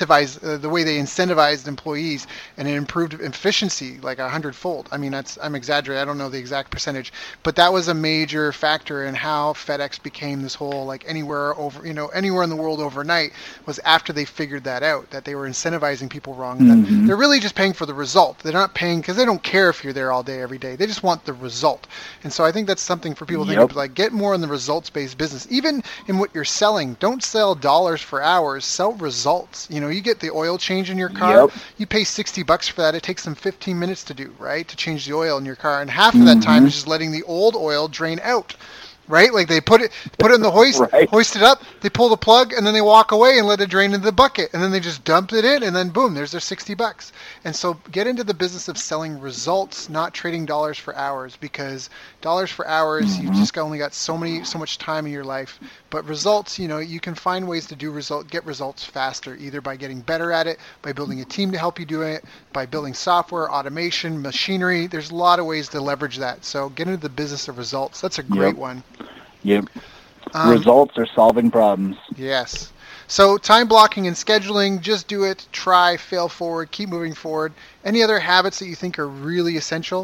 the way they incentivized employees, and it improved efficiency like 100-fold. I mean, I'm exaggerating. I don't know the exact percentage, but that was a major factor in how FedEx became this whole anywhere in the world overnight, was after they figured that out, that they were incentivizing people wrong. Mm-hmm. They're really just paying for the result. They're not paying because they don't care if you're there all day, every day. They just want the result. And so I think that's something for people to think of, get more in the results-based business. Even in what you're selling, don't sell dollars for hours, sell results. You get the oil change in your car, you pay $60 for that. It takes them 15 minutes to do, right? To change the oil in your car. And half of that time is just letting the old oil drain out. Right? Like they put it in the hoist, hoist it up, they pull the plug, and then they walk away and let it drain into the bucket. And then they just dump it in, and then boom, there's their $60. And so get into the business of selling results, not trading dollars for hours, because dollars for hours, you've just only got so much time in your life. But results, you can find ways to get results faster, either by getting better at it, by building a team to help you do it, by building software, automation, machinery. There's a lot of ways to leverage that. So get into the business of results. That's a great one. Yep. Results are solving problems. Yes. So time blocking and scheduling, just do it, try, fail forward, keep moving forward. Any other habits that you think are really essential?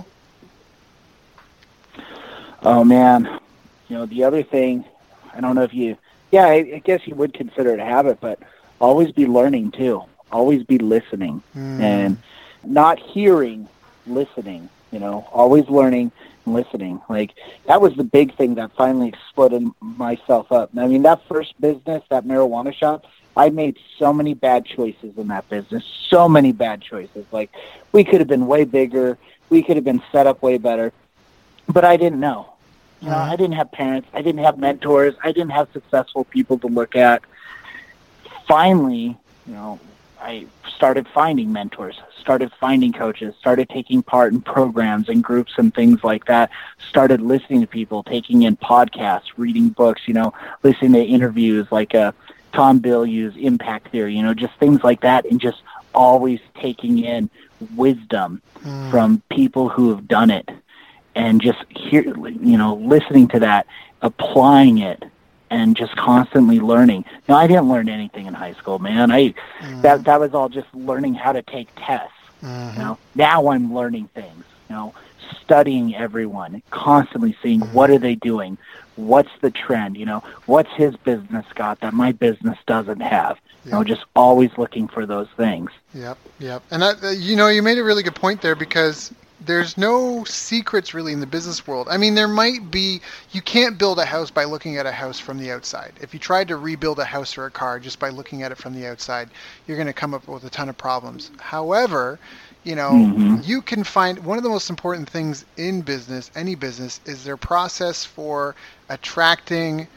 Oh, man. The other thing, I don't know if I guess you would consider it a habit, but always be learning too. Always be listening and not hearing, listening, always learning and listening. Like, that was the big thing that finally exploded myself up. I mean, that first business, that marijuana shop, I made so many bad choices in that business, so many bad choices. Like, we could have been way bigger. We could have been set up way better, but I didn't know. I didn't have parents. I didn't have mentors. I didn't have successful people to look at. Finally, I started finding mentors, started finding coaches, started taking part in programs and groups and things like that, started listening to people, taking in podcasts, reading books, listening to interviews like Tom Bilyeu's Impact Theory, just things like that, and just always taking in wisdom from people who have done it, and just listening to that, applying it, and just constantly learning. Now, I didn't learn anything in high school, man. That was all just learning how to take tests. Now I'm learning things. Studying everyone, constantly seeing what are they doing, what's the trend. What's his business got that my business doesn't have. Just always looking for those things. Yep. And that, you made a really good point there, because there's no secrets really in the business world. I mean, there might be. You can't build a house by looking at a house from the outside. If you tried to rebuild a house or a car just by looking at it from the outside, you're going to come up with a ton of problems. However, you can find one of the most important things in business, any business, is their process for attracting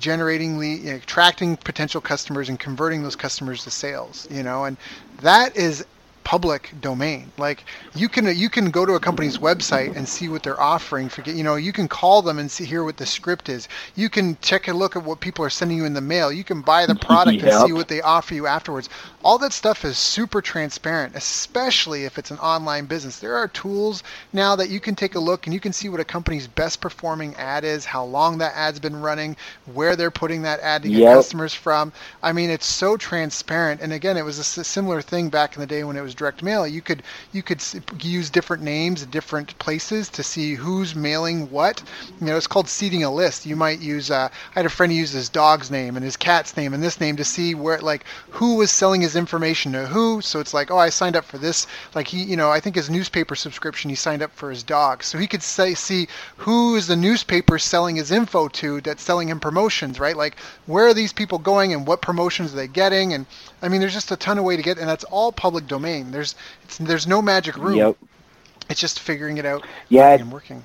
potential customers and converting those customers to sales, and that is public domain. Like you can go to a company's website and see what they're offering. You can call them and hear what the script is. You can check a look at what people are sending you in the mail. You can buy the product and see what they offer you afterwards. All that stuff is super transparent, especially if it's an online business. There are tools now that you can take a look and you can see what a company's best performing ad is, how long that ad's been running, where they're putting that ad to get customers from. I mean, it's so transparent. And again, it was a similar thing back in the day when it was direct mail. You could use different names at different places to see who's mailing what. It's called seeding a list. You might use I had a friend who used his dog's name and his cat's name and this name to see where, like, who was selling his information to who. So it's like, oh, I signed up for this. Like he, I think his newspaper subscription, he signed up for his dog. So he could see who is the newspaper selling his info to that's selling him promotions, right? Like, where are these people going and what promotions are they getting? And I mean, there's just a ton of way to get, and that's all public domain. There's no magic room. It's just figuring it out and working.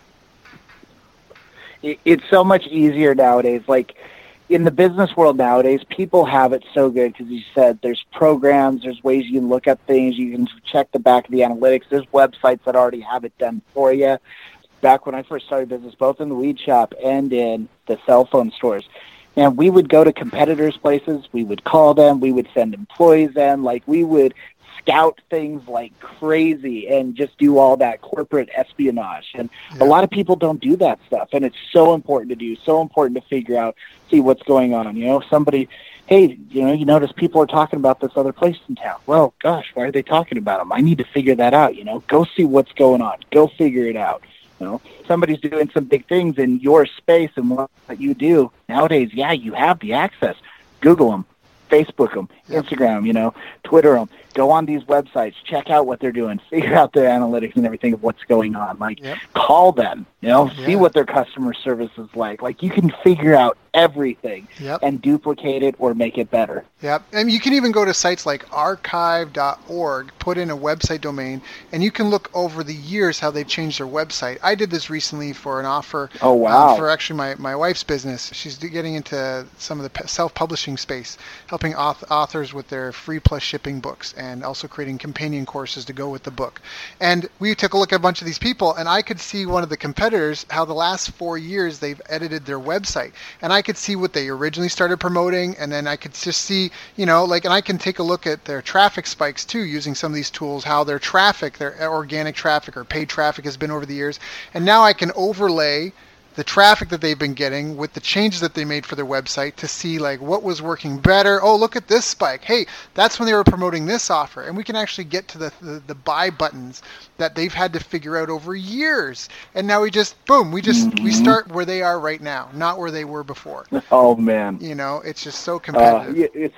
It's so much easier nowadays. Like in the business world nowadays, people have it so good because you said there's programs, there's ways you can look at things, you can check the back of the analytics. There's websites that already have it done for you. Back when I first started business, both in the weed shop and in the cell phone stores, and we would go to competitors' places, we would call them, we would send employees in, like we would scout things like crazy and just do all that corporate espionage. And a lot of people don't do that stuff, and it's so important to do, so important to figure out, see what's going on. Somebody, hey, you notice people are talking about this other place in town. Well, gosh, why are they talking about them? I need to figure that out, Go see what's going on. Go figure it out. Somebody's doing some big things in your space and what you do. Nowadays, you have the access. Google them, Facebook them, Instagram, Twitter them. Go on these websites, check out what they're doing, figure out their analytics and everything of what's going on. Like, call them, see what their customer service is like. Like, you can figure out everything and duplicate it or make it better. And you can even go to sites like archive.org, put in a website domain, and you can look over the years how they've changed their website. I did this recently for an offer for actually my wife's business. She's getting into some of the self-publishing space, helping authors with their free plus shipping books, and also creating companion courses to go with the book. And we took a look at a bunch of these people, and I could see one of the competitors, how the last 4 years they've edited their website. And I could see what they originally started promoting, and then I could just see, and I can take a look at their traffic spikes too, using some of these tools, how their traffic, their organic traffic or paid traffic has been over the years. And now I can overlay the traffic that they've been getting with the changes that they made for their website to see like what was working better. Oh, look at this spike. Hey, that's when they were promoting this offer. And we can actually get to the buy buttons that they've had to figure out over years. And now we just, boom, we start where they are right now, not where they were before. Oh, man. It's just so competitive. It's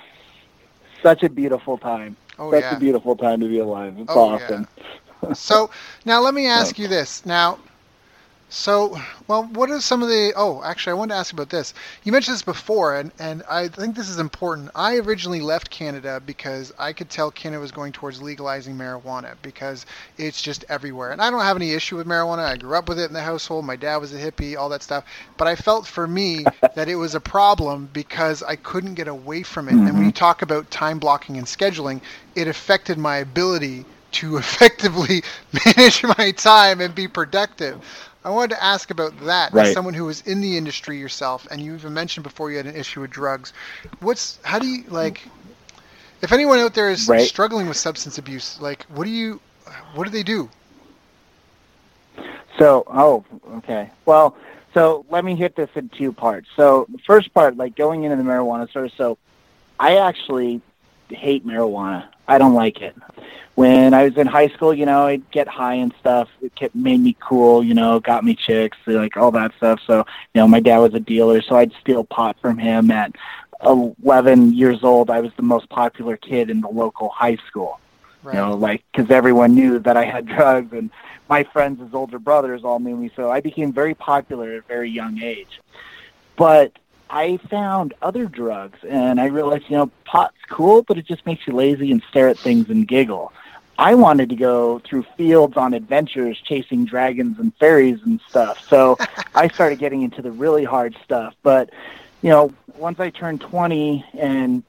such a beautiful time. Such a beautiful time to be alive. It's awesome. Yeah. So now let me ask you this. Now, So, well, what are some of the? Oh, actually, I wanted to ask about this. You mentioned this before, and I think this is important. I originally left Canada because I could tell Canada was going towards legalizing marijuana because it's just everywhere. And I don't have any issue with marijuana. I grew up with it in the household. My dad was a hippie, all that stuff. But I felt for me that it was a problem because I couldn't get away from it. And when you talk about time blocking and scheduling, it affected my ability to effectively manage my time and be productive. I wanted to ask about that as someone who was in the industry yourself, and you even mentioned before you had an issue with drugs. How do you, like, if anyone out there is struggling with substance abuse, like, what do they do? So, okay. Well, so let me hit this in two parts. So the first part, like going into the marijuana store, so I actually hate marijuana. I don't like it. When I was in high school, I'd get high and stuff. It made me cool, got me chicks, like all that stuff. So, my dad was a dealer, so I'd steal pot from him. At 11 years old, I was the most popular kid in the local high school. Right. Because everyone knew that I had drugs, and my friends as older brothers all knew me. So I became very popular at a very young age. But I found other drugs, and I realized, pot's cool, but it just makes you lazy and stare at things and giggle. I wanted to go through fields on adventures, chasing dragons and fairies and stuff. So I started getting into the really hard stuff. But, once I turned 20, and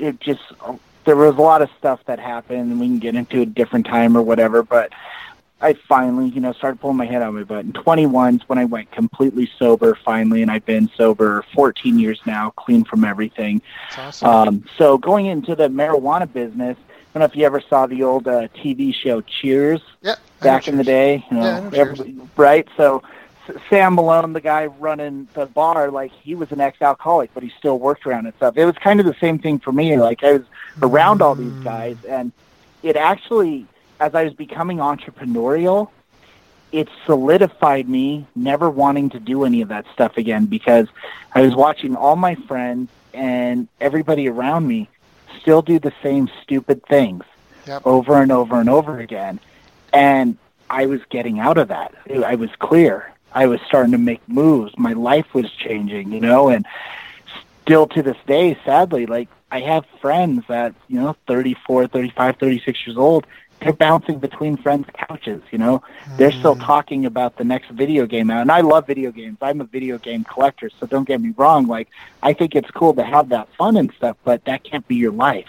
there was a lot of stuff that happened, and we can get into a different time or whatever, but I finally, started pulling my head out of my butt. And 21 is when I went completely sober finally, and I've been sober 14 years now, clean from everything. That's awesome. So going into the marijuana business, I don't know if you ever saw the old TV show Cheers back in the day. Right? So Sam Malone, the guy running the bar, like he was an ex-alcoholic, but he still worked around and stuff. It was kind of the same thing for me. Like I was around all these guys, and it actually, as I was becoming entrepreneurial, it solidified me never wanting to do any of that stuff again, because I was watching all my friends and everybody around me still do the same stupid things over and over and over again. And I was getting out of that. I was clear. I was starting to make moves. My life was changing, and still to this day, sadly, like I have friends that, 34, 35, 36 years old, they're bouncing between friends' couches, They're still talking about the next video game out. And I love video games. I'm a video game collector, so don't get me wrong. Like, I think it's cool to have that fun and stuff, but that can't be your life.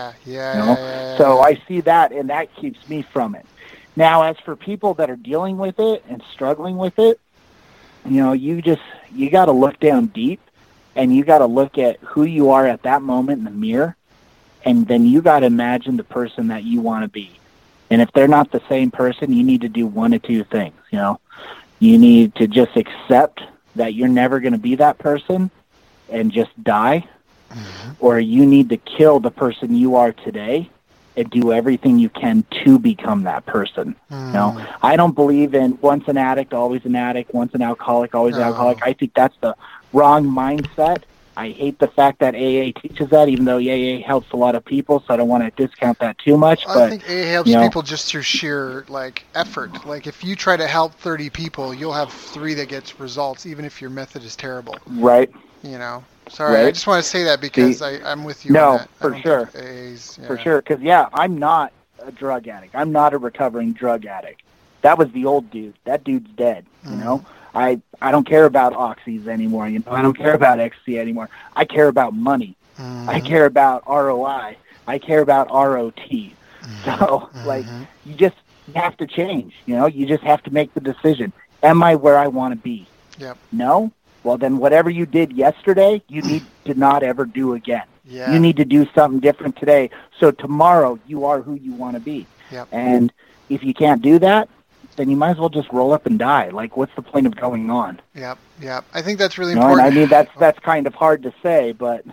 So I see that, and that keeps me from it. Now, as for people that are dealing with it and struggling with it, you got to look down deep, and you got to look at who you are at that moment in the mirror, and then you got to imagine the person that you want to be. And if they're not the same person, you need to do one of two things. You need to just accept that you're never going to be that person and just die, or you need to kill the person you are today and do everything you can to become that person. I don't believe in once an addict, always an addict, once an alcoholic, always an alcoholic. I think that's the wrong mindset. I hate the fact that AA teaches that, even though AA helps a lot of people, so I don't want to discount that too much. But I think AA helps people just through sheer effort. Like if you try to help 30 people, you'll have 3 that gets results, even if your method is terrible. Right. Sorry, I just want to say that because I'm with you on that. For sure. For sure, because I'm not a drug addict. I'm not a recovering drug addict. That was the old dude. That dude's dead, I don't care about oxys anymore. I don't care about ecstasy anymore. I care about money. I care about ROI. I care about ROT. So, you just have to change. You just have to make the decision. Am I where I want to be? Yep. No? Well, then whatever you did yesterday, you need to not ever do again. Yeah. You need to do something different today. So tomorrow, you are who you want to be. Yep. And if you can't do that, then you might as well just roll up and die. Like, what's the point of going on? Yep. I think that's really important. And I mean, that's kind of hard to say, but...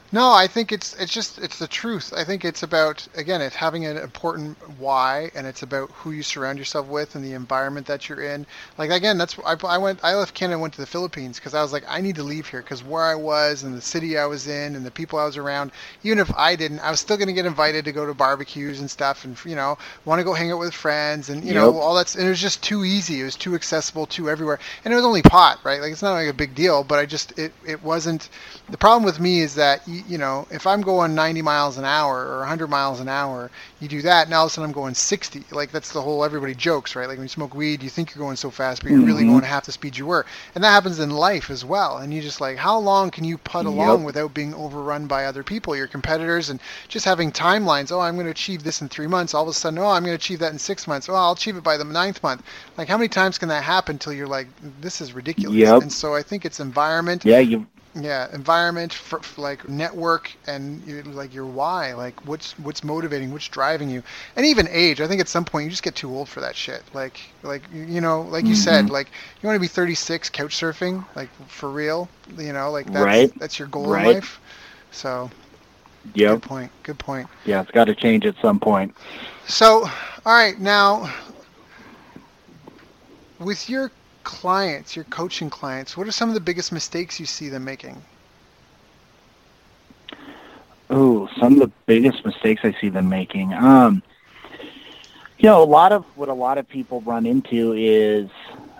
No, I think it's the truth. I think it's about, again, it's having an important why, and it's about who you surround yourself with and the environment that you're in. Like, again, that's I left Canada and went to the Philippines because I was like, I need to leave here because where I was and the city I was in and the people I was around, even if I didn't, I was still going to get invited to go to barbecues and stuff, and want to go hang out with friends, and Yep. all that's, and it was just too easy. It was too accessible, too everywhere, and it was only pot, right? Like, it's not like a big deal, but it wasn't. The problem with me is that if I'm going 90 miles an hour or 100 miles an hour, you do that, and all of a sudden I'm going 60. Like, that's the whole, everybody jokes, right? Like, when you smoke weed, you think you're going so fast, but you're really Hmm. going half the speed you were. And that happens in life as well. And you just like, how long can you putt along Yep. without being overrun by other people, your competitors, and just having timelines? Oh, I'm going to achieve this in 3 months. All of a sudden, oh, I'm going to achieve that in 6 months. Oh, I'll achieve it by the ninth month. Like, how many times can that happen until you're like, this is ridiculous? Yep. And so I think it's environment. Yeah. You. Yeah, environment, like network, and like your why, like what's motivating, what's driving you, and even age. I think at some point you just get too old for that shit. Like you Hmm. said, like you want to be 36 couch surfing, like for real. Like Right. that's your goal in Right. life. So good Yep. point. Good point. Yeah. It's got to change at some point. So all right, now with your clients, your coaching clients, what are some of the biggest mistakes you see them making? Ooh, some of the biggest mistakes I see them making. A lot of people run into is,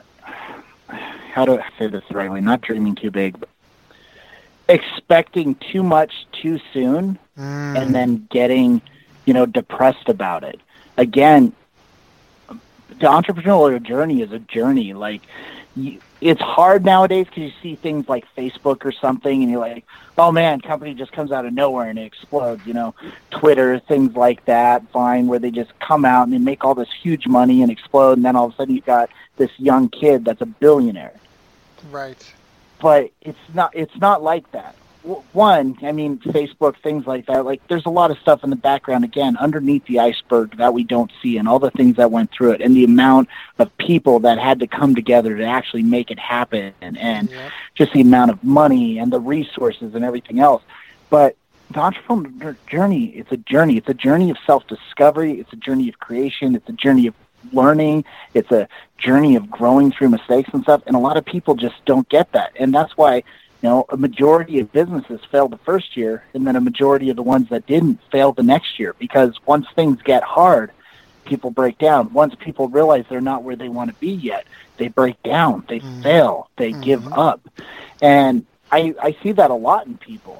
how do I say this the right way? Not dreaming too big, but expecting too much too soon, and Mm, then getting, depressed about it. Again, the entrepreneurial journey is a journey. Like, it's hard nowadays because you see things like Facebook or something, and you're like, oh man, company just comes out of nowhere and it explodes. Twitter, things like that, Vine, where they just come out and they make all this huge money and explode, and then all of a sudden you've got this young kid that's a billionaire. right. But it's not like that. One, I mean, Facebook, things like that. Like, there's a lot of stuff in the background, again, underneath the iceberg that we don't see, and all the things that went through it, and the amount of people that had to come together to actually make it happen, and Yep. just the amount of money and the resources and everything else. But the entrepreneur journey, it's a journey. It's a journey of self-discovery. It's a journey of creation. It's a journey of learning. It's a journey of growing through mistakes and stuff. And a lot of people just don't get that. And that's why, a majority of businesses fail the first year, and then a majority of the ones that didn't fail the next year. Because once things get hard, people break down. Once people realize they're not where they want to be yet, they break down, they Mm-hmm. fail, they give Mm-hmm. up. And I see that a lot in people,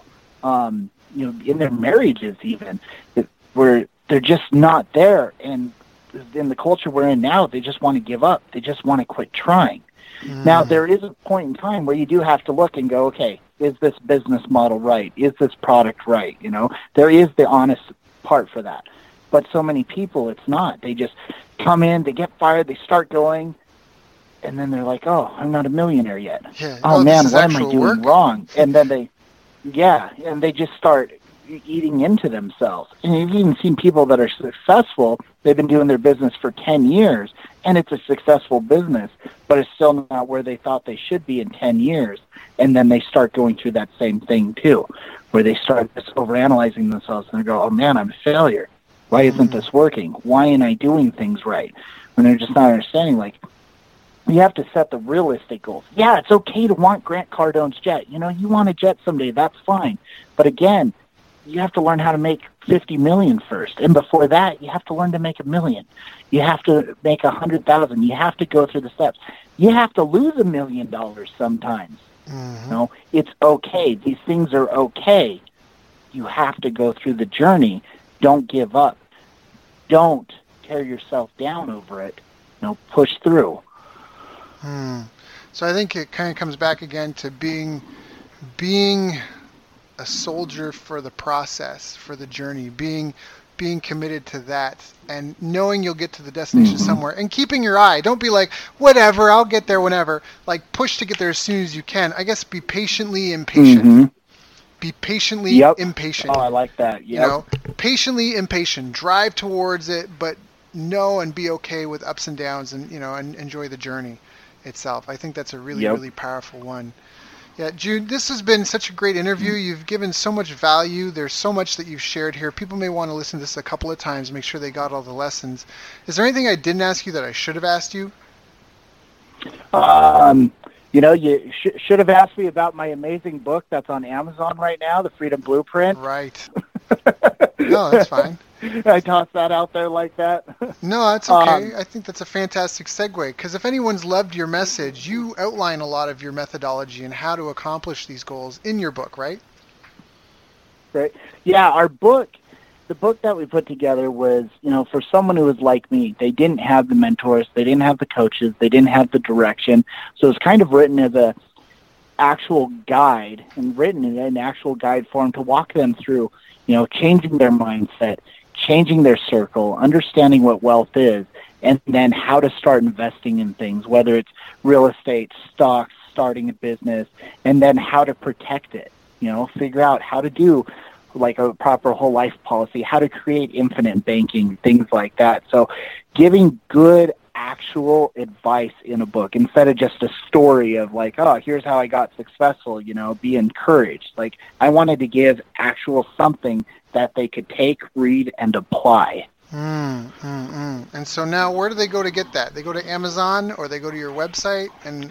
in their marriages even, where they're just not there. And in the culture we're in now, they just want to give up. They just want to quit trying. Now, Mm, there is a point in time where you do have to look and go, okay, is this business model right? Is this product right? There is the honest part for that. But so many people, it's not. They just come in, they get fired, they start going, and then they're like, oh, I'm not a millionaire yet. yeah. Oh, Oh, this man, is what am I actual doing work. wrong? And then and they just start eating into themselves. And you've even seen people that are successful, they've been doing their business for 10 years, and it's a successful business, but it's still not where they thought they should be in 10 years. And then they start going through that same thing too, where they start just overanalyzing themselves and they go, oh man, I'm a failure. Why isn't Mm, this working? Why ain't I doing things right? When they're just not understanding, like, you have to set the realistic goals. Yeah, it's okay to want Grant Cardone's jet. You want a jet someday, that's fine. But again, you have to learn how to make 50 million first. And before that, you have to learn to make 1 million. You have to make 100,000. You have to go through the steps. You have to lose $1 million sometimes. mm-hmm. It's okay. These things are okay. You have to go through the journey. Don't give up. Don't tear yourself down over it. Push through. Hmm. So I think it kind of comes back again to being a soldier for the process, for the journey, being committed to that, and knowing you'll get to the destination Hmm. somewhere, and keeping your eye. Don't be like, whatever, I'll get there whenever. Like, push to get there as soon as you can. I guess be patiently impatient. Hmm. Be patiently Yep. impatient. Oh, I like that. You Yep. know, patiently impatient. Drive towards it, but know and be okay with ups and downs, and and enjoy the journey itself. I think that's a really, Yep. really powerful one. Yeah, Jude, this has been such a great interview. You've given so much value. There's so much that you've shared here. People may want to listen to this a couple of times, make sure they got all the lessons. Is there anything I didn't ask you that I should have asked you? You should have asked me about my amazing book that's on Amazon right now, The Freedom Blueprint. Right. No, that's fine. I tossed that out there like that. No, that's okay. I think that's a fantastic segue, because if anyone's loved your message, you outline a lot of your methodology and how to accomplish these goals in your book, right? Right. Yeah, the book that we put together was, for someone who was like me. They didn't have the mentors, they didn't have the coaches, they didn't have the direction. So it's kind of written as a actual guide and written in an actual guide form to walk them through, changing their mindset, changing their circle, understanding what wealth is, and then how to start investing in things, whether it's real estate, stocks, starting a business, and then how to protect it, figure out how to do like a proper whole life policy, how to create infinite banking, things like that. So giving good actual advice in a book instead of just a story of like, oh, here's how I got successful, be encouraged. Like I wanted to give actual something that they could take, read, and apply. And so now where do they go to get that? They go to Amazon or they go to your website?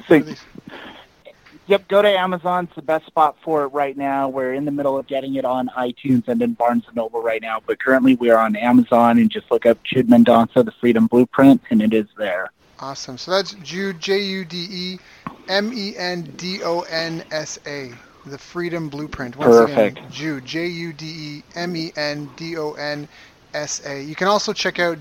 Yep, go to Amazon. It's the best spot for it right now. We're in the middle of getting it on iTunes and in Barnes & Noble right now, but currently we are on Amazon, and just look up Jude Mendonsa, The Freedom Blueprint, and it is there. Awesome. So that's Jude, Judemendonsa, The Freedom Blueprint. Once Perfect. Again, Jude, Judemendonsa. You can also check out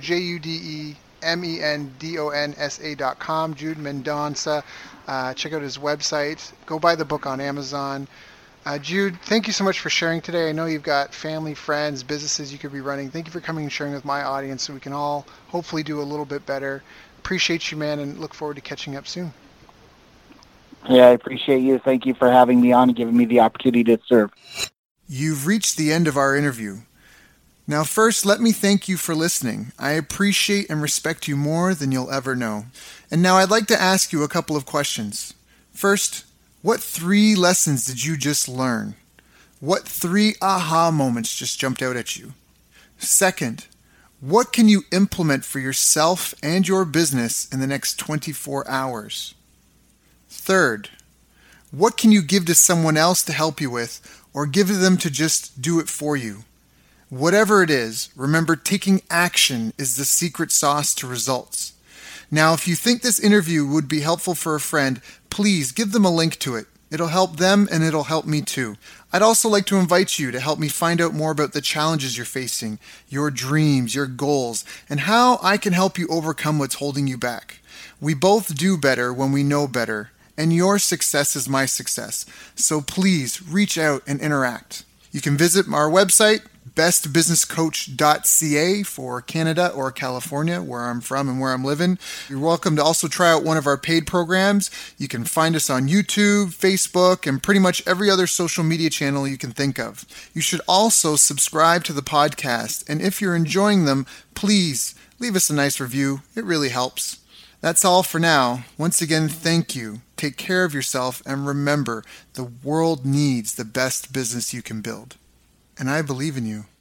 judemendonsa.com, Jude Mendonsa. Check out his website. Go buy the book on Amazon. Jude, thank you so much for sharing today. I know you've got family, friends, businesses you could be running. Thank you for coming and sharing with my audience so we can all hopefully do a little bit better. Appreciate you, man, and look forward to catching up soon. Yeah, I appreciate you. Thank you for having me on and giving me the opportunity to serve. You've reached the end of our interview. Now, first, let me thank you for listening. I appreciate and respect you more than you'll ever know. And now I'd like to ask you a couple of questions. First, what 3 lessons did you just learn? What 3 aha moments just jumped out at you? Second, what can you implement for yourself and your business in the next 24 hours? Third, what can you give to someone else to help you with, or give to them to just do it for you? Whatever it is, remember, taking action is the secret sauce to results. Now, if you think this interview would be helpful for a friend, please give them a link to it. It'll help them and it'll help me too. I'd also like to invite you to help me find out more about the challenges you're facing, your dreams, your goals, and how I can help you overcome what's holding you back. We both do better when we know better, and your success is my success. So please reach out and interact. You can visit our website, bestbusinesscoach.ca for Canada or California, where I'm from and where I'm living. You're welcome to also try out one of our paid programs. You can find us on YouTube, Facebook, and pretty much every other social media channel you can think of. You should also subscribe to the podcast, and if you're enjoying them, please leave us a nice review. It really helps. That's all for now. Once again, thank you. Take care of yourself, and remember, the world needs the best business you can build. And I believe in you.